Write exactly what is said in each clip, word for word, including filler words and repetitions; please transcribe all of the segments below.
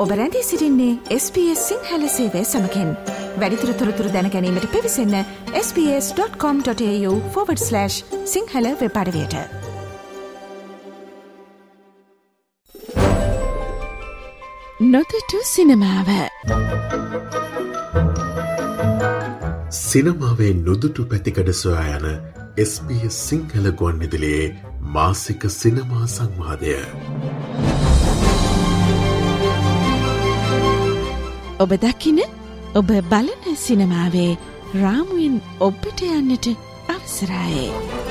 ඔබ රැඳී සිටින්නේ එස් බී එස් සිංහල සේවය සමගින්. වැඩිදුර තොරතුරු දැන ගැනීමට පිවිසන්න S B S dot com dot A forward slash Sinhala web අඩවියට. නොදුටු සිනමාව. සිනමාවේ නොදුටු පැතිකඩ සොයා යන එස් බී එස් සිංහල ගුවන්විදුලියේ මාසික සිනමා සංවාදය. ඔබ දකින ඔබ බලන සිනමාවේ රාමුවෙන් ඔබට යන්නට අවසරයි.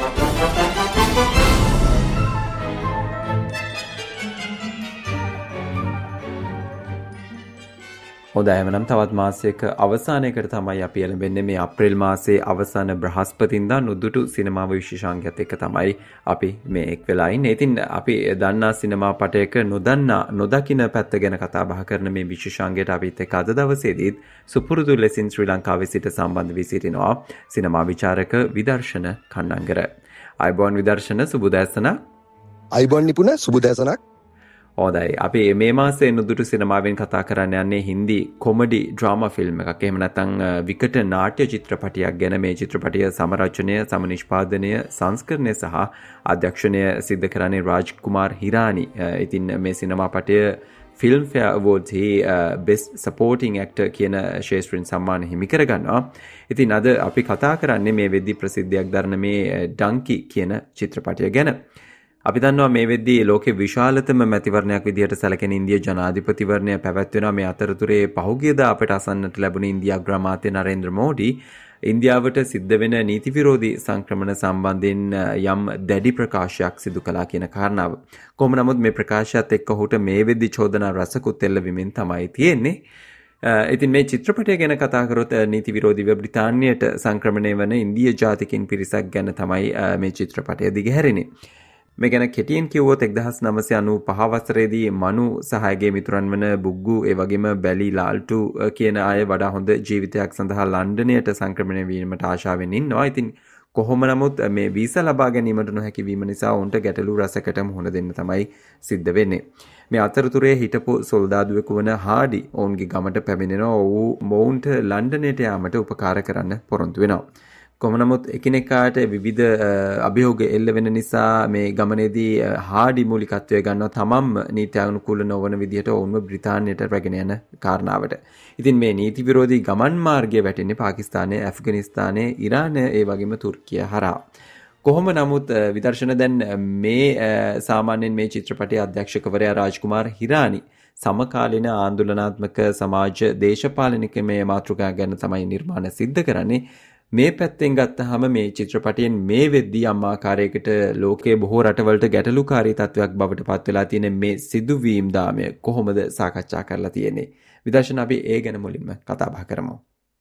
හොඳයි, එවනම් තවත් මාසයක අවසානයකට තමයි අපි එළඹෙන්නේ. මේ අප්‍රේල් මාසයේ අවසාන බ්‍රහස්පතින්දා නුදුටු සිනමාව විශේෂාංගයත් එක්ක තමයි අපි මේ එක් වෙලා ඉන්නේ. ඉතින් අපි දන්නා සිනමා පටයක නොදන්නා නොදකින පැත්ත ගැන කතා බහ කරන මේ විශේෂාංගයට අපිත් එක්ක අද දවසේදීත් සුපුරුදු ලෙසින් ශ්‍රී ලංකාවේ සිට සම්බන්ධ වී සිටිනවා සිනමා විචාරක විදර්ශන කන්නංගර. අයිබෝන් විදර්ශන, සුබ උදෑසනක්. අයිබෝන් නිපුණ, සුබ උදෑසනක්. හොඳයි, අපි මේ මාසේ නුදුටු සිනමාවෙන් කතා කරන්න යන්නේ හින්දි කොමඩි ඩ්‍රාමා ෆිල්ම් එකක්. එහෙම නැත්නම් විකට නාට්‍ය චිත්‍රපටයක් ගැන. මේ චිත්‍රපටය සමරචනය, සමනිෂ්පාදනය, සංස්කරණය සහ අධ්‍යක්ෂණය සිද්ධ කරන්නේ රාජ් කුමාර් හිරානි. ඉතින් මේ සිනමාපටය ෆිල්ම්ෆෙයාර් අවෝඩ්ස්හි බෙස්ට් සපෝටිං ඇක්ටර් කියන ශේෂ්ත්‍රයෙන් සම්මාන හිමි කරගන්නවා. ඉතින් අද අපි කතා කරන්නේ මේ වෙද්දී ප්‍රසිද්ධියක් දරන මේ ඩන්කි කියන චිත්‍රපටය ගැන. අපි දන්නවා මේ වෙද්දී ලෝකේ විශාලතම මැතිවරණයක් විදිහට සැලකෙන ඉන්දිය ජනාධිපතිවරණය පැවැත්වෙනවා. මේ අතරතුරේ පහුගියදා අපට අසන්නට ලැබුණ ඉන්දියා අග්‍රාමාත්‍ය නරේන්ද්‍ර මෝඩි ඉන්දියාවට සිද්ධ වෙන නීති විරෝධී සංක්‍රමණ සම්බන්ධයෙන් යම් දැඩි ප්‍රකාශයක් සිදු කළා කියන කාරණාව. කොහොම නමුත් මේ ප්‍රකාශයත් එක්ක ඔහුට මේ වෙද්දී චෝදනා රසකුත් එල්ලවීමෙන් තමයි තියෙන්නේ. ඉතින් මේ චිත්‍රපටය ගැන කතා කරොත් නීති විරෝධීව බ්‍රිතාන්‍යයට සංක්‍රමණය වන ඉන්දිය ජාතිකින් පිරිසක් ගැන තමයි මේ චිත්‍රපටය දිගහැරෙන්නේ. මේ ගැන කෙටියෙන් කිව්වොත් එක්දහස් නවසිය අනූ පහ වසරේදී මනු සහයගේ මිතුරන් වන බුග්ගු ඒ වගේම බැලි ලාල්ටු කියන අය වඩා හොඳ ජීවිතයක් සඳහා ලන්ඩනයට සංක්‍රමණය වීමට ආශාවෙන් ඉන්නවා. ඉතින් කොහොම නමුත් මේ වීසා ලබා ගැනීමට නොහැකි වීම නිසා ඔවුන්ට ගැටලු රසකට මුහුණ දෙන්න තමයි සිද්ධ වෙන්නේ. මේ අතරතුරේ හිටපු සොල්දාදුවෙකු වන හාඩි ඔවුන්ගේ ගමට පැමිණෙනවා. ඔහු මොවුන්ට ලන්ඩනයට යාමට උපකාර කරන්න පොරොන්දු වෙනවා. කොහොම නමුත් එකිනෙකාට විවිධ අභියෝග එල්ල වෙන නිසා මේ ගමනේදී හාඩි මූලිකත්වය ගන්නවා තමන්ම නීත්‍යානුකූල නොවන විදිහට ඔවුන්ව බ්‍රිතාන්‍යයට රැගෙන යන කාරණාවට. ඉතින් මේ නීති විරෝධී ගමන් මාර්ගය වැටෙන්නේ පාකිස්තානය, ඇෆ්ගනිස්තානය, ඉරානය ඒ වගේම තුර්කිය හරහා. කොහොම නමුත් විදර්ශන දැන් මේ සාමාන්‍යයෙන් මේ චිත්‍රපටයේ අධ්‍යක්ෂකවරයා රාජ් කුමාර් හිරානි සමකාලීන ආන්දෝලනාත්මක සමාජ දේශපාලනික මේ මාතෘකා ගැන තමයි නිර්මාණ සිද්ධ කරන්නේ. මේ පැත්තෙන් ගත්තහම මේ චිත්‍රපටයෙන් මේ වෙද්දී යම් ආකාරයකට ලෝකයේ බොහෝ රටවලට ගැටලුකාරී තත්වයක් බවට පත් වෙලා තියෙන මේ සිදුවීම් දාමය කොහොමද සාකච්ඡා කරලා තියෙන්නේ? විදර්ශන, අපි ඒ ගැන මුලින්ම කතා බහ කරමු.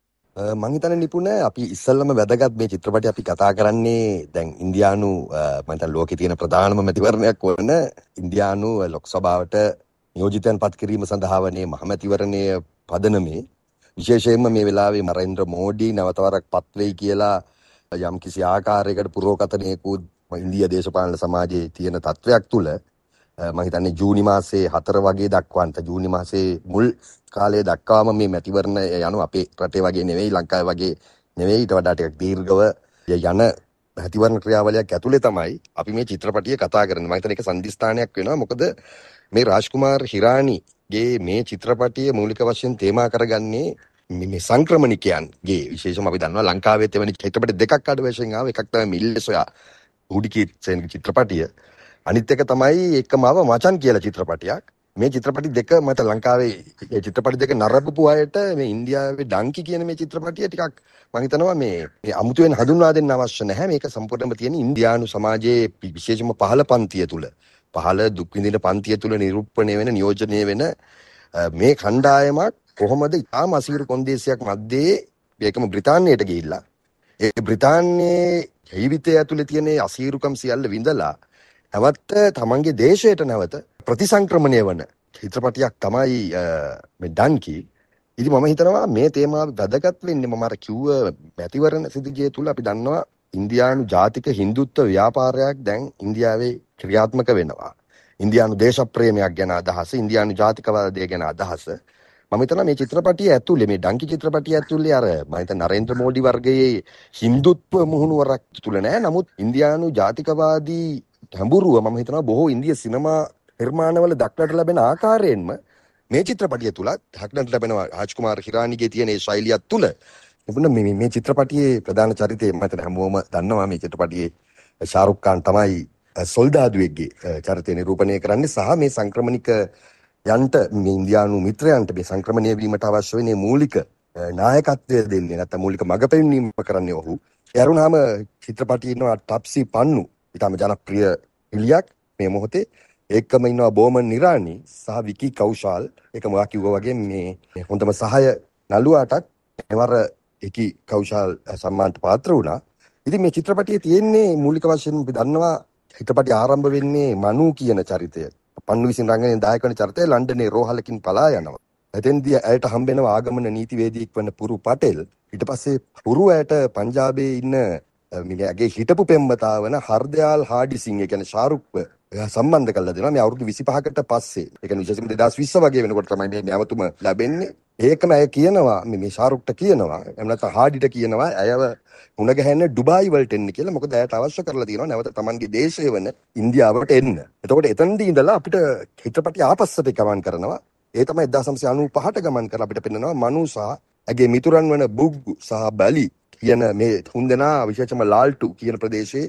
මම හිතන්නේ නිපුණ අපි ඉස්සල්ලාම වැදගත් මේ චිත්‍රපටය අපි කතා කරන්නේ දැන් ඉන්දියානු මම හිතන්නේ ලෝකේ තියෙන ප්‍රධානම මැතිවරණයක් වන ඉන්දියානු ලෝක සභාවට නියෝජිතයන් පත් කිරීම සඳහා වනේ මහමැතිවරණය පදනමේ විශේෂයෙන්ම මේ වෙලාවේ නරේන්ද්‍ර මෝඩි නැවතවරක් පත් වෙයි කියලා යම් කිසි ආකාරයකට පුරෝකතනයකුත් ඉන්දියා දේශපාලන සමාජයේ තියෙන තත්වයක් තුල මම හිතන්නේ ජූනි මාසයේ හතර වගේ දක්වන්ත ජූනි මාසයේ මුල් කාලයේ දක්වාම මේ මැතිවරණ යනු අපේ රටේ වගේ නෙවෙයි, ලංකාවේ වගේ නෙවෙයි, ඊට වඩා ටිකක් දීර්ඝව යන මැතිවරණ ක්‍රියාවලියක් ඇතුලේ තමයි අපි මේ චිත්‍රපටිය කතා කරන්නේ. මම හිතන්නේ ඒක සම්දිස්ථානයක් වෙනවා. මොකද මේ රාජ් කුමාර් හිරානි ගේ මේ චිත්‍රපටිය මූලික වශයෙන් තේමා කරගන්නේ මේ සංක්‍රමණිකයන්ගේ. විශේෂම අපි දන්නවා ලංකාවේ තෙවැනි චිත්‍රපට දෙකක් අඩ වශයෙන් ආව. එකක් තමයි මිල්ලසොයා හුඩිකීත්සේන්ගේ චිත්‍රපටිය. අනිත් එක තමයි එකමව මචන් කියලා චිත්‍රපටියක්. මේ චිත්‍රපටි දෙක මත ලංකාවේ මේ චිත්‍රපටි දෙක නරඹපු අයට මේ ඉන්දියාවේ ඩන්කි කියන මේ චිත්‍රපටිය ටිකක් මම හිතනවා මේ මේ අමුතුවෙන් හඳුන්වා දෙන්න අවශ්‍ය නැහැ. මේක සම්පූර්ණයෙන්ම තියෙන ඉන්දියානු සමාජයේ විශේෂම පහළ පන්තිය තුල පහළ දුක් විඳින පන්තිය තුල නිරූපණය වෙන නියෝජනය වෙන මේ කණ්ඩායමක් කොහොමද ඉතාම අසීරු කොන්දේසියක් මැද්දේ ඒකම බ්‍රිතාන්‍යයට ගිහිල්ලා ඒ බ්‍රිතාන්‍යයේ ජීවිතය ඇතුලේ තියෙන අසීරුකම් සියල්ල විඳලා නැවත තමන්ගේ දේශයට නැවත ප්‍රතිසංක්‍රමණය වන චිත්‍රපටියක් තමයි මේ ඩන්කි. ඉතින් මම හිතනවා මේ තේමාව වැදගත් වෙන්නේ මම අර කිව්ව මැතිවරණ සිදුජිය තුල අපි දන්නවා ඉන්දියානු ජාතික හින්දුත්ව ව්‍යාපාරයක් දැන් ඉන්දියාවේ ක්‍රියාත්මක වෙනවා. ඉන්දියානු දේශප්‍රේමයක් ගැන අදහස, ඉන්දියානු ජාතිකවාදය ගැන අදහස. මම හිතනවා මේ චිත්‍රපටිය ඇතුලේ, මේ ඩංකි චිත්‍රපටිය ඇතුලේ අර මම හිතන නරේන්ද්‍ර මෝඩි වර්ගයේ හින්දුත්ව මුහුණුවරක් තුල නෑ. නමුත් ඉන්දියානු ජාතිකවාදී හැඹුරුව මම හිතනවා බොහෝ ඉන්දිය සිනමා නිර්මාණවල දක්නට ලැබෙන ආකාරයෙන්ම මේ චිත්‍රපටිය තුල දක්නට ලැබෙනවා. රාජ්කුමාර් හිරානිගේ තියෙන ඒ ශෛලියත් තුල මේ මේ චිත්‍රපටියේ ප්‍රධාන චරිතය මම හිතන හැමෝම දන්නවා. මේ චිත්‍රපටියේ ශාරුක් ખાන් තමයි සොල්දාදුවෙක්ගේ චරිතය නිරූපණය කරන්නේ. සහ මේ සංක්‍රමණික යන්ට මේ ඉන්දියානු මිත්‍රයන්ට මේ සංක්‍රමණය වීමට අවශ්‍ය වෙන මූලික නායකත්වය දෙන්නේ නැත්නම් මූලික මඟ පෙන්වීම කරන්නේ ඔහු. ඒ අරුණාම චිත්‍රපටියේ ඉන්නවා ටප්සි පන්නු, ඊටම ජනප්‍රිය පිළියක් මේ මොහොතේ. ඒකම ඉන්නවා බෝමන් නිරානි සහ විකි කෞශල්. ඒක මොකක් කිව්වා වගේ මේ හොඳම සහාය නළුවාටත් එවර විකි කෞශල් සම්මානට පාත්‍ර වුණා. ඉතින් මේ චිත්‍රපටියේ තියෙන්නේ මූලික වශයෙන් අපි දන්නවා චිත්‍රපටිය ආරම්භ වෙන්නේ මනු කියන චරිතය. පන්නු විසින් රංගනයෙන් දායක වන චරිතය ලන්ඩනයේ රෝහලකින් පලා යනවා. එතෙන්දී ඇයට හම්බෙනවා ආගමන නීතිවේදියෙක් වන පුරු පටෙල්. ඊට පස්සේ පුරු ඇයට පංජාබයේ ඉන්න මියගේ හිටපු පෙම්වතා වන හර්දයාල් හාඩි සිං, ඒ කියන්නේ ශාරුක්ව සම්බන්ධ කරලා දෙනවා. මේ අවුරුදු විසිපහකට පස්සේ, ඒ කියන්නේ විශේෂයෙන්ම දෙදාස් විස්ස වගේ වෙනකොට තමයි මේ නැවතුම ලැබෙන්නේ. ඒකම ඇය කියනවා මේ ශාරුක්ට කියනවා, එහෙම නැත්නම් හාඩිට කියනවා ඇයව මුණ ගැහෙන්න ඩුබායි වලට එන්න කියලා. මොකද ඇයට අවශ්‍ය කරලා තියෙනවා නැවත තමන්ගේ දේශය වන ඉන්දියාවට එන්න. එතකොට එතනදී ඉඳලා අපිට චිත්‍රපටිය ආපස්සට ගමන් කරනවා. ඒ තමයි එක්දාස් නවසිය අනූ පහට ගමන් කරලා අපිට පෙන්නනවා මනු සහ ඇගේ මිතුරන් වන බුග්ගු සහ බලි කියන මේ තුන්දෙනා විශේෂයෙන්ම ලාල්ටු කියන ප්‍රදේශයේ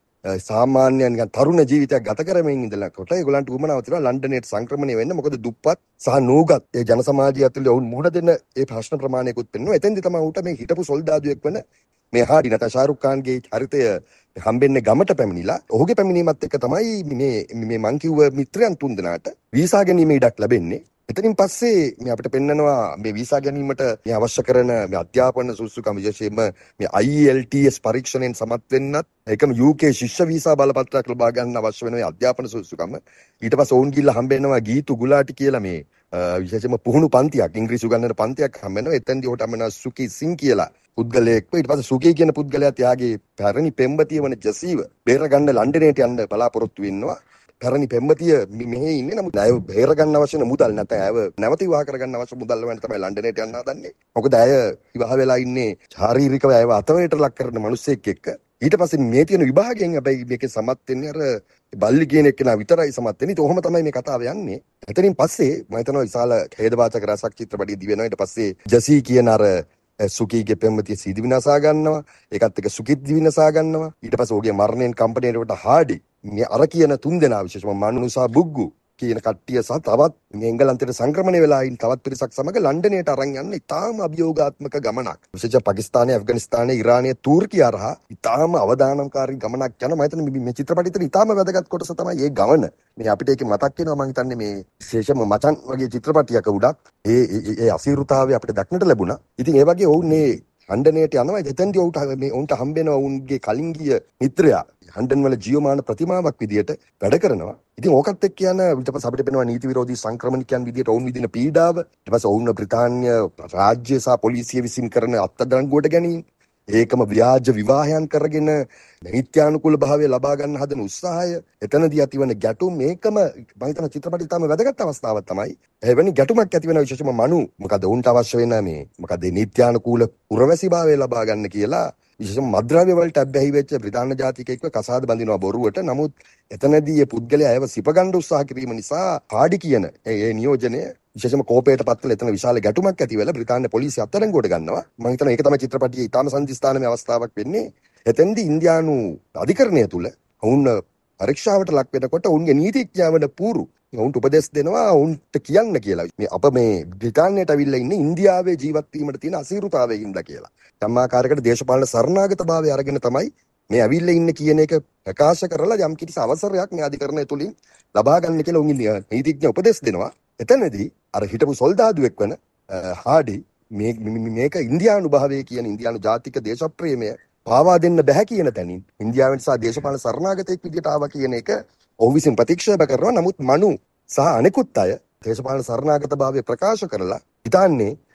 සාමාන්‍ය නිකන් තරුණ ජීවිතයක් ගත කරමින් ඉඳලා කොට ඒගොල්ලන්ට උවමනාව තියෙනවා ලන්ඩනයට සංක්‍රමණය වෙන්න. මොකද දුප්පත් සහ නූගත් ඒ ජන සමාජය ඇතුළේ වුන් මුහුණ දෙන්න ඒ ප්‍රශ්න ප්‍රමාණයකුත් පෙන්වනවා. එතෙන්දී තමයි උට මේ හිටපු සොල්දාදුවෙක් වන මේ හාඩි නැත්නම් ශාරුක් ખાන්ගේ චරිතය හම්බෙන්නේ ගමට පැමිණිලා. ඔහුගේ පැමිණීමත් එක්ක තමයි මේ මේ මං කිව්ව මිත්‍රයන් තුන්දෙනාට වීසා ගැනීම ඉඩක් ලැබෙන්නේ. එතනින් පස්සේ මේ අපිට පෙන්නනවා මේ වීසා ගැනීමට මේ අවශ්‍ය කරන මේ අධ්‍යාපන සුසුකම්, විශේෂයෙන්ම මේ I E L T S පරීක්ෂණයෙන් සමත් වෙන්නත්, ඒකම U K ශිෂ්‍ය වීසා බලපත්‍රයක් ලබා ගන්න අවශ්‍ය වෙන මේ අධ්‍යාපන සුසුකම්. ඊට පස්සේ ඔවුන් ගිහිල්ලා හම්බෙනවා ගීතු ගුලාටි කියලා මේ විශේෂයෙන්ම පුහුණු පන්තියක්, ඉංග්‍රීසි උගන්වන පන්තියක් හම්බෙනවා. එතෙන්දී ඔහුට හම්බෙනවා සුකි සිං කියලා පුද්ගලයෙක්ව. ඊට පස්සේ සුකි කියන පුද්ගලයා ත්‍යාගේ පැරණි පෙම්වතිය වන ජසීව බේර ගන්න ලන්ඩනයට යන්න බලාපොරොත්තු වෙනවා. පැරණි පෙම්වතිය මෙහි ඉන්නේ. නමුත් ඇය බේර ගන්න අවශ්‍ය මුදල් නැත්නම් ඇයව නැවත විවාහ කර ගන්න අවශ්‍ය මුදල් වලින් තමයි ලන්ඩනයට යන්න හදන්නේ. මොකද ඇය විවාහ වෙලා ඉන්නේ ශාරීරිකව ඇයව අතවයට ලක් කරන මිනිසෙක් එක්ක. ඊට පස්සේ මේ තියෙන විභාගයෙන් හැබැයි මේකේ සමත් වෙන්නේ අර බල්ලි කියන එක්කෙනා විතරයි සමත් වෙන්නේ. ඒක ඔහොම තමයි මේ කතාව යන්නේ. එතනින් පස්සේ මම හිතනවා විශාල ඛේදවාචක රසක් චිත්‍රපටිය දිවෙනවා. ඊට පස්සේ ජසී කියන අර සුකීගේ පෙම්වතිය සීදි විනාසා ගන්නවා. ඒකත් එක්ක සුකිත් විනාසා ගන්නවා. ඊට පස්සේ ඔහුගේ මරණයෙන් කම්පණයට හාඩි මේ අර කියන තුන් දෙනා විශේෂම මනු සහ බුග්ගු කියන කට්ටිය සහ තවත් මේ එංගලන්තයට සංක්‍රමණය වෙලා ඉන්න තවත් පිරිසක් සමග ලන්ඩනයට අරන් යන ඉතාම අභියෝගාත්මක ගමනක්. විශේෂයෙන් පාකිස්තානය, ඇෆ්ගනිස්තානය, ඉරානය, තූර්කිය හරහා ඉතාම අවදානම්කාරී ගමනක් යන මම හිතන්නේ මේ චිත්‍රපටයේ ඉතාම වැදගත් කොටස තමයි මේ ගමන. මේ අපිට ඒක මතක් වෙනවා මම හිතන්නේ මේ විශේෂම මචන් වගේ චිත්‍රපටියක උඩක් ඒ ඒ අසීරුතාවය අපිට දක්නට ලැබුණා. ඉතින් ඒ වගේ ඔවුන් මේ ලන්ඩනයට යනවා. එතෙන්දී ඔවුන්ට මේ ඔවුන්ට හම්බෙනවා ඔවුන්ගේ කලින් ගිය මිත්‍රයා ලන්ඩන් වල ජීවමාන ප්‍රතිමාවක් විදියට වැඩ කරනවා. ඉතින් ඕකත් එක්ක යන ඊට පස්සේ අපිට පෙනෙනවා නීති විරෝධී සංක්‍රමණිකයන් විදියට ඔවුන් විදින පීඩාව. ඊට පස්සේ ඔවුන් බ්‍රිතාන්‍ය රාජ්‍ය සහ පොලිසිය විසින් කරන අත්අඩංගුවට ගැනීම. ඒකම ව්‍යාජ විවාහයන් කරගෙන නීත්‍යානුකූල භාවය ලබා ගන්න හදන උත්සාහය. එතනදී ඇතිවන ගැටුම් මේකම මම හිතන චිත්‍රපටයේ තම වැදගත් අවස්ථාවක් තමයි. එවැනි ගැටුමක් ඇති වෙන විශේෂම මනු මොකද උන්ට අවශ්‍ය වෙන මේ මොකද නීත්‍යානුකූල පුරවැසි භාවය ලබා ගන්න කියලා විශේෂම මද්ද්‍රව්‍ය වලට අබ්බැහි වෙච්ච බ්‍රිතාන්‍ය ජාතිකයෙක්ව කසාද බඳිනවා බොරුවට. නමුත් එතනදී මේ පුද්ගලයා අයව සිපගන්න උත්සාහ කිරීම නිසා හාඩි කියන ඒ නියෝජනය විශේෂම කෝපයට පත් වෙලා එතන විශාල ගැටුමක් ඇති වෙලා බ්‍රිතාන්‍ය පොලිසිය අත්අඩංගුවට ගන්නවා. මම හිතනවා ඒක තමයි චිත්‍රපටයේ ඊටම සංදිස්ථානමය අවස්ථාවක් වෙන්නේ. එතෙන්දී ඉන්දියානු අධිකරණය තුල ඔවුන් පරීක්ෂාවට ලක් වෙනකොට ඔවුන්ගේ නීතිඥයවන පූරු ඔවුන්ට උපදෙස් දෙනවා ඔවුන්ට කියන්න කියලා. මේ අප මේ බ්‍රිතාන්‍යයට අවිල්ලා ඉන්නේ ඉන්දියාවේ ජීවත් වීමට තියෙන අසීරුතාවයකින්ද කියලා. සම්මාකාරයකට දේශපාලන සරණාගතභාවය අරගෙන තමයි මේ අවිල්ලා ඉන්නේ කියන එක ප්‍රකාශ කරලා යම් කිසි අවසරයක් මේ අධිකරණය තුලින් ලබා ගන්න කියලා ඔවුන්ගේ නීතිඥ උපදෙස් දෙනවා. එතනදී අර හිටපු සොල්දාදුවෙක් වන හාඩි මේ මේක ඉන්දියානු භාවය කියන ඉන්දියානු ජාතික දේශප්‍රේමය පාවා දෙන්න බෑ කියන තැනින් ඉන්දියාවෙන් සහ දේශපාලන සරණාගතයෙක් විදියට ආවා කියන එක ඔහු විසින් ප්‍රතික්ෂේප කරනවා. නමුත් මනු සහ අනෙකුත් අය දේශපාලන සරණාගත භාවය ප්‍රකාශ කරලා හිතන්නේ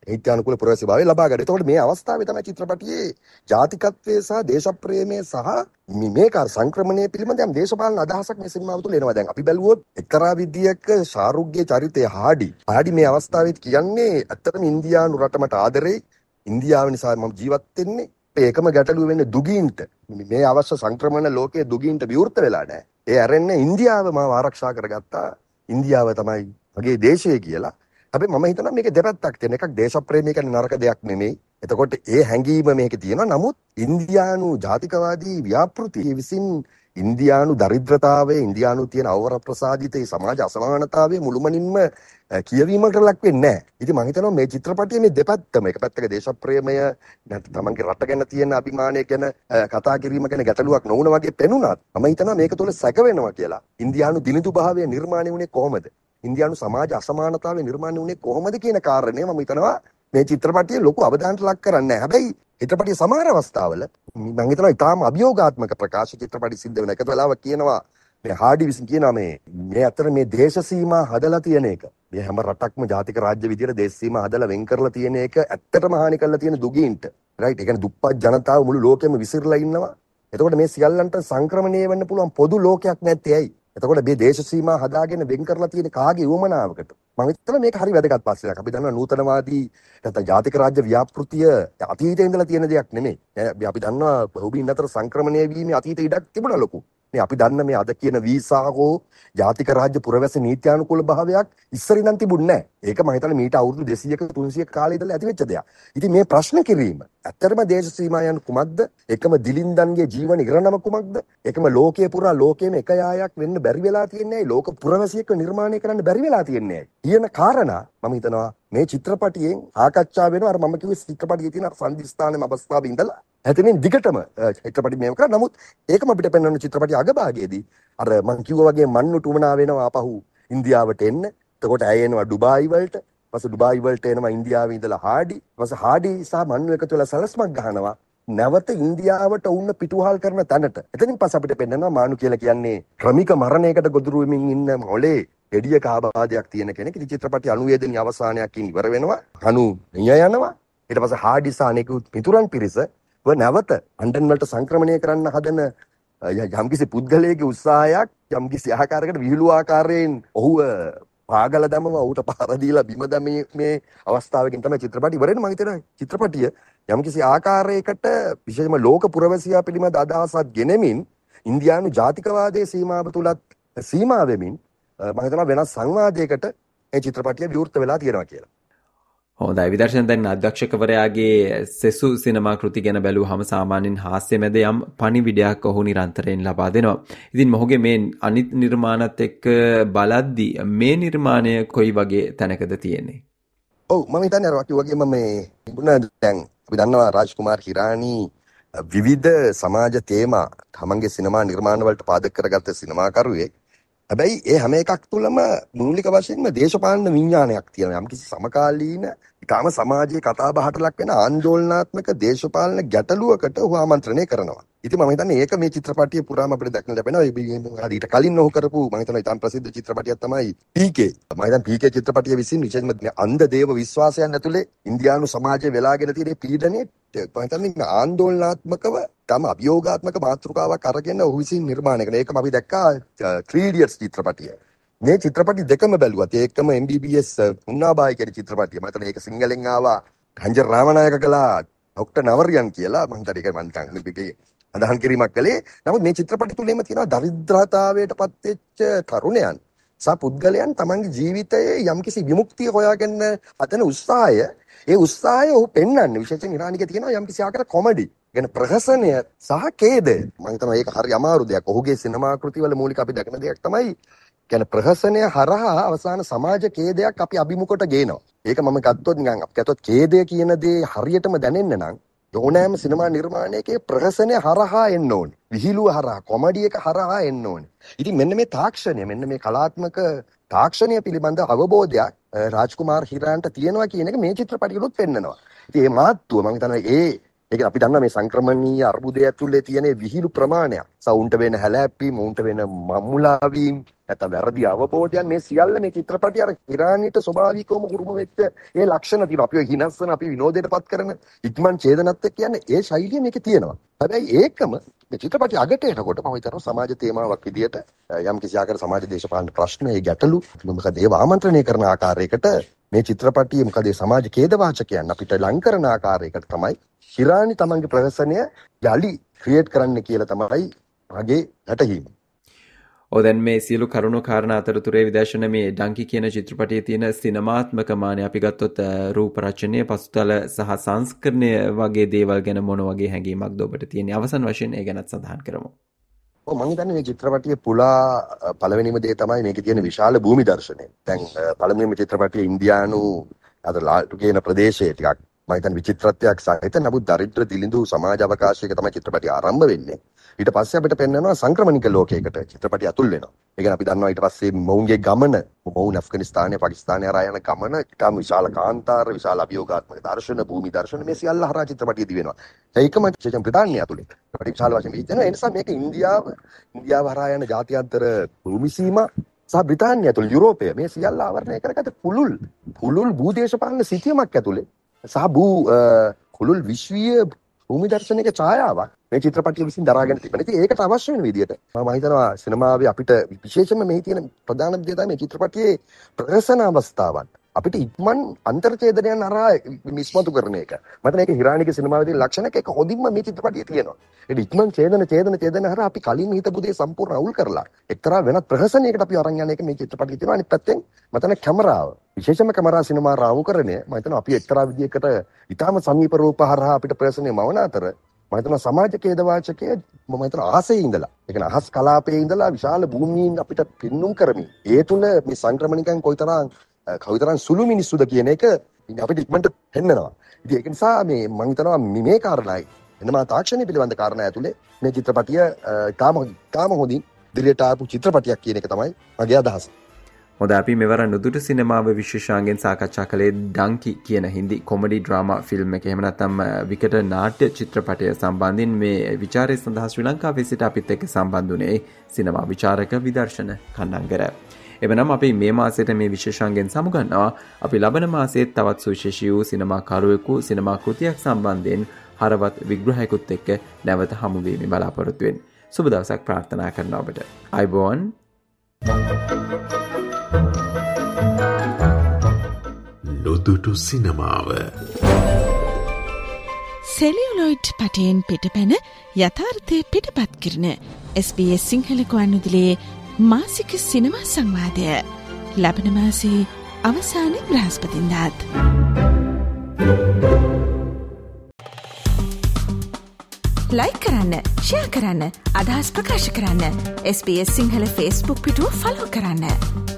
නීත්‍යානුකූල පුරවැසිභාවය ලබා ගන්න. එතකොට මේ අවස්ථාවේ තමයි චිත්‍රපටියේ ජාතිකත්වයේ සහ දේශප්‍රේමයේ සහ මේ කාර සංක්‍රමණය පිළිබඳ යම් දේශපාලන අදහසක් මේ සිනමාව තුළ එනවා. දැන් අපි බැලුවොත් එක්තරා විදියක ශාරුක්ගේ චරිතය හාඩි. හාඩි මේ අවස්ථාවේත් කියන්නේ ඇත්තටම ඉන්දියානු රට මට ආදරෙයි. ඉන්දියාව නිසා මම ජීවත් වෙන්නේ. ඒකම ගැටලුව වෙන්නේ දුගීන්ට. මේ අවශ්‍ය සංක්‍රමණ ලෝකයේ දුගීන්ට විවෘත වෙලා නැහැ. ඒ ඇරෙන්නේ ඉන්දියාව මාව ආරක්ෂා කරගත්තා. ඉන්දියාව තමයි මගේ දේශය කියලා. හැබැයි මම හිතනවා මේක දෙපැත්තක් තියෙන එකක්. දේශප්‍රේමී කියන්නේ නරක දෙයක් නෙමෙයි. එතකොට ඒ හැඟීම මේකේ තියෙනවා. නමුත් ඉන්දියානු ජාතිකවාදී ව්‍යාපෘතිය විසින් ඉන්දියානු දරිද්‍රතාවය, ඉන්දියානු තියෙන අවරප්‍රසාදිත සමාජ අසමානතාවය මුළුමනින්ම කියවීමකට ලක් වෙන්නේ නැහැ. ඉතින් මම හිතනවා මේ චිත්‍රපටයේ මේ දෙපැත්තම, එක පැත්තක දේශප්‍රේමය නැත්නම් තමන්ගේ රට ගැන තියෙන අභිමානය ගැන කතා කිරීම ගැන ගැටලුවක් නොවුන වගේ පෙනුනත් මම හිතනවා මේක තුළ සැක වෙනවා කියලා. ඉන්දියානු දිනිදු භාවය නිර්මාණය වුණේ කොහොමද? ඉන්දියානු සමාජ අසමානතාවය නිර්මාණය වුණේ කොහොමද කියන කාරණේ මම හිතනවා මේ චිත්‍රපටිය ලොකු අවධානයට ලක් කරන්නේ නැහැ. හැබැයි චිත්‍රපටියේ සමහර අවස්ථාවල මම හිතනවා ඊටාම අභියෝගාත්මක ප්‍රකාශ චිත්‍රපටි සිද්ධ වෙන එක වෙලාවක් කියනවා මේ හාඩි විසින් කියනවා මේ මේ අතර මේ දේශ සීමා හදලා තියෙන එක. මේ හැම රටක්ම ජාතික රාජ්‍ය විදියට දේශ සීමා හදලා වෙන් කරලා තියෙන එක ඇත්තටම හානි කරලා තියෙන දුගීන්ට. රයිට්. ඒ කියන්නේ දුප්පත් ජනතාව මුළු ලෝකෙම විසිරලා ඉන්නවා. එතකොට මේ සියල්ලන්ට සංක්‍රමණය වෙන්න පුළුවන් පොදු ලෝකයක් නැත්තේ ඇයි? එතකොට මේ දේශ සීමා හදාගෙන වෙන් කරලා තියෙන කාගේ උවමනාවකට? මම හිතනවා මේක හරි වැදගත් පස්සෙක්. අපි දන්නවා නූතනවාදී නැත්නම් ජාතික රාජ්‍ය ව්‍යාපෘතිය අතීතයේ ඉඳලා තියෙන දෙයක් නෙමෙයි. අපි දන්නවා බහුබීන් අතර සංක්‍රමණය වීමේ අතීත ඉඩක් තිබුණා ලොකු. මේ අපි දන්න මේ අද කියන වීසා හෝ ජාතික රාජ්‍ය පුරවැසි නීත්‍යානුකූල භාවයක් ඉස්සරින් නම් තිබුණේ නැහැ. ඒක මම හිතන්නේ මීට අවුරුදු දෙසීයක තුන්සීයක කාලේ ඉඳලා ඇති වෙච්ච දෙයක්. ඉතින් මේ ප්‍රශ්න කිරීම ඇත්තටම දේශ සීමා යන කුමක්ද? එකම දිලින්දන්ගේ ජීවන ඉරණම කුමක්ද? එකම ලෝකයේ පුරා ලෝකයේම එක යායක් වෙන්න බැරි වෙලා තියෙන්නේ. ලෝක පුරවැසියෙක්ව නිර්මාණය කරන්න බැරි වෙලා තියෙන්නේ. කියන කාරණා මම හිතනවා මේ චිත්‍රපටියෙන් ආකච්ඡා වෙනවා. අර මම කිව්වේ චිත්‍රපටියේ තියෙන අර සංදිස්ථානයේ අවස්ථාවේ ඉඳලා ඇතනින් දිගටම චිත්‍රපටි මේව කරා. නමුත් ඒකම අපිට පෙන්වන චිත්‍රපටි අගභාගයේදී අර මම කිව්වා වගේ මන්නුට උමනා වෙනවා ආපහු ඉන්දියාවට එන්න. එතකොට ඇය එනවා ඩුබායි වලට. ඊපස්සේ ඩුබායි වලට එනවා ඉන්දියාවේ ඉඳලා හාඩි. ඊපස්සේ හාඩි සහ මන්නු එකතු වෙලා සලස්මක් ගහනවා. නැවත ඉන්දියාවට වුණ පිටුහල් කරන තැනට. එතනින් පස්සේ අපිට පෙන්වනවා මානු කියලා කියන්නේ ක්‍රමික මරණයකට ගොදුරු වෙමින් ඉන්න මොලේ එඩියක ආබාධයක් තියෙන කෙනෙක්. ඉතින් චිත්‍රපටි අනුවේදනය අවසානයකින් ඉවර වෙනවා. අනු නිය යනවා. ඊට පස්සේ හාඩි සහ අනෙකුත් මිතුරන් පිරිස නැවත ලන්ඩන් වලට සංක්‍රමණය කරන්න හදන යම්කිසි පුද්ගලයෙකුගේ උත්සාහයක් යම්කිසි ආකාරයකට විහිළු ආකාරයෙන් ඔහුව පාගල දමව ඌට පාර දීලා බිම දැමීමේ මේ අවස්ථාවකින් තමයි චිත්‍රපටි ඉවරෙන්නේ. මම හිතනවා චිත්‍රපටිය යම්කිසි ආකාරයකට විශේෂයෙන්ම ලෝක පුරවැසියා පිළිබඳ අදහසක් ගෙනෙමින් ඉන්දියානු ජාතිකවාදයේ සීමාව තුලත් සීමා වෙමින් මම හිතනවා වෙනස් සංවාදයකට මේ චිත්‍රපටිය විවෘත වෙලා තියෙනවා කියලා. හොඳයි විදර්ශන දැන් අධ්‍යක්ෂකවරයාගේ සෙසු සිනමා කෘති ගැන බැලුවහම සාමාන්‍යයෙන් හාස්‍ය මැද යම් පණිවිඩයක් ඔහු නිරන්තරයෙන් ලබා දෙනවා. ඉතින් මොහුගේ මේ අනිත් නිර්මාණත් එක්ක බලද්දී මේ නිර්මාණය කොයි වගේ තැනකද තියෙන්නේ? ඔව් මම හිතන්නේ අර වගේම මේ තිබුණා දැන් අපි දන්නවා රාජ්කුමාර් හිරානි විවිධ සමාජ තේමා තමන්ගේ සිනමා නිර්මාණ වලට පාදක කරගත්ත සිනමාකරුවෙක්. හැබැයි ඒ හැම එකක් තුළම මූලික වශයෙන්ම දේශපාලන විඥානයක් තියෙනවා. යම්කිසි සමකාලීන ඊටාම සමාජයේ කතා බහට ලක් වෙන ආందోලනාත්මක දේශපාලන ගැටලුවකට ඔහු ආමන්ත්‍රණය කරනවා. ඉතින් මම හිතන්නේ ඒක මේ චිත්‍රපටිය පුරාම අපිට දක්න ලැබෙනවා. ඒ ඊට කලින් ඔහු කරපු මම හිතනවා ඊටාම ප්‍රසිද්ධ චිත්‍රපටියක් තමයි පී කේ. මම හිතන්නේ පී කේ චිත්‍රපටිය විසින් විශේෂයෙන්ම අන්ධ දේව විශ්වාසයන් ඇතුලේ ඉන්දියානු සමාජයේ වෙලාගෙන තියෙන පීඩනයේ මම හිතන්නේ ආందోලනාත්මකව තම අභියෝගාත්මක මාතෘකාවක් අරගෙන ඔහු විසින් නිර්මාණය කරන ඒකම අපි දැක්කා ත්‍රී ඉඩියට්ස් චිත්‍රපටිය. මේ චිත්‍රපටි දෙකම බැලුවත් ඒකම එම් බී බී එස් පුන්නාබායි කියන චිත්‍රපටිය. මම හිතන්නේ ඒක සිංහලෙන් ආවා රංජන් රාමනායක කළා ડોක්ටර් නවරියන් කියලා. මම හිතන්නේ ඒක මම නිකන් අදහන් කිරීමක් කළේ. නමුත් මේ චිත්‍රපටි තුලෙම තියෙනවා දරිද්‍රතාවයට පත් වෙච්ච තරුණයන් සහ පුද්ගලයන් තමන්ගේ ජීවිතයේ යම්කිසි විමුක්තිය හොයාගන්න හදන උත්සාහය. ඒ උත්සාහය ඔහු පෙන්වන්නේ විශේෂයෙන් ඉරානිකේ තියෙනවා යම්කිසි ආකාර කොමඩි. කියන ප්‍රහසනය සහ ඛේදය. මම හිතනවා ඒක හරි අමාරු දෙයක්. ඔහුගේ සිනමා කෘතිවල මූලික අපි දකින දෙයක් තමයි කියන ප්‍රහසනය හරහා අවසාන සමාජ ඛේදයක් අපි අභිමුඛට ගේනවා. ඒක මම ගත්තොත් නිකන් අපි ගත්තොත් ඛේදය කියන දේ හරියටම දැනෙන්න නම් ඕනෑම සිනමා නිර්මාණයකේ ප්‍රහසනය හරහා එන්න ඕනේ. විහිළුව හරහා, කොමඩි එක හරහා එන්න ඕනේ. ඉතින් මෙන්න මේ තාක්ෂණය, මෙන්න මේ කලාත්මක තාක්ෂණය පිළිබඳ අවබෝධයක් රාජ්කුමාර් හිරාන්ට තියෙනවා කියන එක මේ චිත්‍රපටියලුත් පෙන්නනවා. ඉතින් මේ මාත්තුව මම හිතනවා ඒ ඒක අපි දන්නා මේ සංක්‍රමණීය අර්බුදය ඇතුලේ තියෙන විහිළු ප්‍රමාණයක්. සවුන්ට වෙන හැලැප්පීම්, උන්ට වෙන මම්මුලා වීම, නැත්නම් වැරදි අවබෝධයන් මේ සියල්ල මේ චිත්‍රපටය අර ඉරානීට ස්වභාවිකවම උරුම වෙච්ච ඒ ලක්ෂණ තියෙනවා. අපි හිනස්සන අපි විනෝදයටපත් කරන ඉක්මන් ඡේදනත් එක්ක කියන්නේ ඒ ශෛලිය මේකේ තියෙනවා. හැබැයි ඒකම මේ චිත්‍රපටය අගට එනකොට මම හිතනවා සමාජ තේමාවක් විදියට යම් කිසි ආකාර සමාජ දේශපාලන ප්‍රශ්න ඒ ගැටලු මොකද ඒව ආමන්ත්‍රණය කරන ආකාරයකට මේ චිත්‍රපටියේ මොකද ඒ සමාජ ඛේදවාචකයන් අපිට ලං කරන ආකාරයකට තමයි ඉරානි තමන්ගේ ප්‍රදර්ශනය යලි ක්‍රියේට් කරන්න කියලා තමයි මගේ ගැටහීම. ඔව් දැන් මේ සියලු කරුණු කාරණා අතරතුරේ විදර්ශන මේ ඩංකි කියන චිත්‍රපටයේ තියෙන සිනමාත්මක මානය අපි ගත්තොත් රූප රචනය පසුතල සහ සංස්කරණය වගේ දේවල් ගැන මොන වගේ හැඟීමක්ද ඔබට තියෙන්නේ? අවසන් වශයෙන් ඒ ගැනත් සඳහන් කරමු. ඔව් මම හිතන්නේ මේ චිත්‍රපටියේ පුලා පළවෙනිම දේ තමයි මේකේ තියෙන විශාල භූමි දර්ශනය. දැන් පළමුවෙනිම චිත්‍රපටියේ ඉන්දියානු අද ලාටු කියන ප්‍රදේශයේ ටිකක් මම හිතන්නේ විචිත්‍රත්වයක් සහිත නමුත් දරිද්‍ර දිලිඳු සමාජ අවකාශයක තමයි චිත්‍රපටිය ආරම්භ වෙන්නේ. ඊට පස්සේ අපිට පෙන්වනවා සංක්‍රමණික ලෝකයකට චිත්‍රපටිය අතුල් වෙනවා. ඒ කියන්නේ අපි දන්නවා ඊට පස්සේ මොවුන්ගේ ගමන මොවුන් ඇෆ්ගනිස්තානය පාකිස්තානය හරහා යන ගමන ඉතාම විශාල කාන්තාර විශාල අභියෝගාත්මක දර්ශන භූමි දර්ශන මේ සියල්ල හරහා චිත්‍රපටිය දිවෙනවා. ඒකම චේතන බ්‍රිතාන්‍ය ඇතුලේ චිත්‍රපටිය විශාල වශයෙන් විහිදෙනවා. ඒ නිසා මේක ඉන්දියාව ඉන්දියාව හරහා යන ජාත්‍යන්තර භූමි සීමා සහ බ්‍රිතාන්‍ය ඇතුළේ යුරෝපය මේ සියල්ල ආවරණය කරගත පුළුල් පුළුල් භූදේශපාලන සිතියමක් ඇතුලේ සහ භූ පුළුල් විශ්වීය භූමි දර්ශනික ඡායාවක් මේ චිත්‍රපටිය විසින් දරාගෙන තිබෙනවා. ඉතින් ඒකට අවශ්‍ය වෙන විදිහට මම හිතනවා සිනමාවේ අපිට විශේෂයෙන්ම මේ තියෙන ප්‍රධාන දේ තමයි මේ චිත්‍රපටියේ ප්‍රදර්ශන අවස්ථාවන් අපිට ඉක්මන් අන්තර්ඡේදනයන් හරහා මිස්මතු කරන එක. මට මේක හිරානික සිනමාවේ තියෙන ලක්ෂණක එක හොඳින්ම මේ චිත්‍රපටියේ තියෙනවා. ඒ ඉක්මන් ඡේදන ඡේදන ඡේදන හරහා අපි කලින් හිතපු දේ සම්පූර්ණ අවුල් කරලා එක්තරා වෙනත් ප්‍රහසනයකට අපි අරන් යන එක මේ චිත්‍රපටියේ තියෙනවා. අනිත් පැත්තෙන් මතන කැමරාව විශේෂයෙන්ම කැමරා සිනමා රාමුකරණය මම හිතනවා අපි එක්තරා විදියකට ඊටාම සමීප රූප හරහා අපිට ප්‍රදර්ශනය මවන අතර මම හිතනවා සමාජ ඛේදවාචකයේ මම හිතනවා ආසයේ ඉඳලා ඒ කියන්නේ අහස් කලාපයේ ඉඳලා විශාල භූමීන් අපිට පින්නුම් කරමින් ඒ තුල මේ සංක්‍රමණිකයන් කොයිතරම් කවිතරම් සුළු මිනිස්සුද කියන එක අපිට ඉක්මනට පෙන්නනවා. ඉතින් ඒක නිසා මේ මම හිතනවා මේ කාරණායි එනමා තාක්ෂණය පිළිබඳ කාරණා ඇතුලේ මේ චිත්‍රපටිය තාම තාම හොඳින් දිරියට ආපු චිත්‍රපටියක් කියන එක තමයි මගේ අදහස. හොඳ අපි මෙවර නුදුටු සිනමාව විශේෂාංගෙන් සාකච්ඡා කළේ ඩංකි කියන හින්දි කොමඩි ඩ්‍රාමා ෆිල්ම් එක. එහෙම නැත්නම් විකට නාට්‍ය චිත්‍රපටය සම්බන්ධයෙන් මේ විචාරය සඳහා ශ්‍රී ලංකාවේ සිට අපිත් එක්ක සම්බන්ධ වුණේ සිනමා විචාරක විදර්ශන කන්නංගර. එවනම් අපි මේ මාසයට මේ විශේෂාංගෙන් සමුගන්නවා. අපි ලබන මාසයේත් තවත් සුවිශේෂී වූ සිනමා කරුවෙකු සිනමා කෘතියක් සම්බන්ධයෙන් හරවත් විග්‍රහයකුත් එක්ක නැවත හමු වීමේ බලාපොරොත්තු වෙන්නේ. සුබ දවසක් ප්‍රාර්ථනා කරනවා ඔබට. අයබෝන්. නොදුටු සිනමාව සෙලියුලොයිඩ් පටයෙන් පිටපැන යථාර්ථය පිටපත් කරන එස් බී එස් සිංහල ගුවන්විදුලියේ මාසික සිනමා සංවාදය ලබන මාසයේ අවසාන බ්‍රහස්පතින්දාත් ලයික් කරන්න, ෂෙයා කරන්න, අදහස් ප්‍රකාශ කරන්න S B S Sinhala Facebook පිටුව ෆලෝ කරන්න.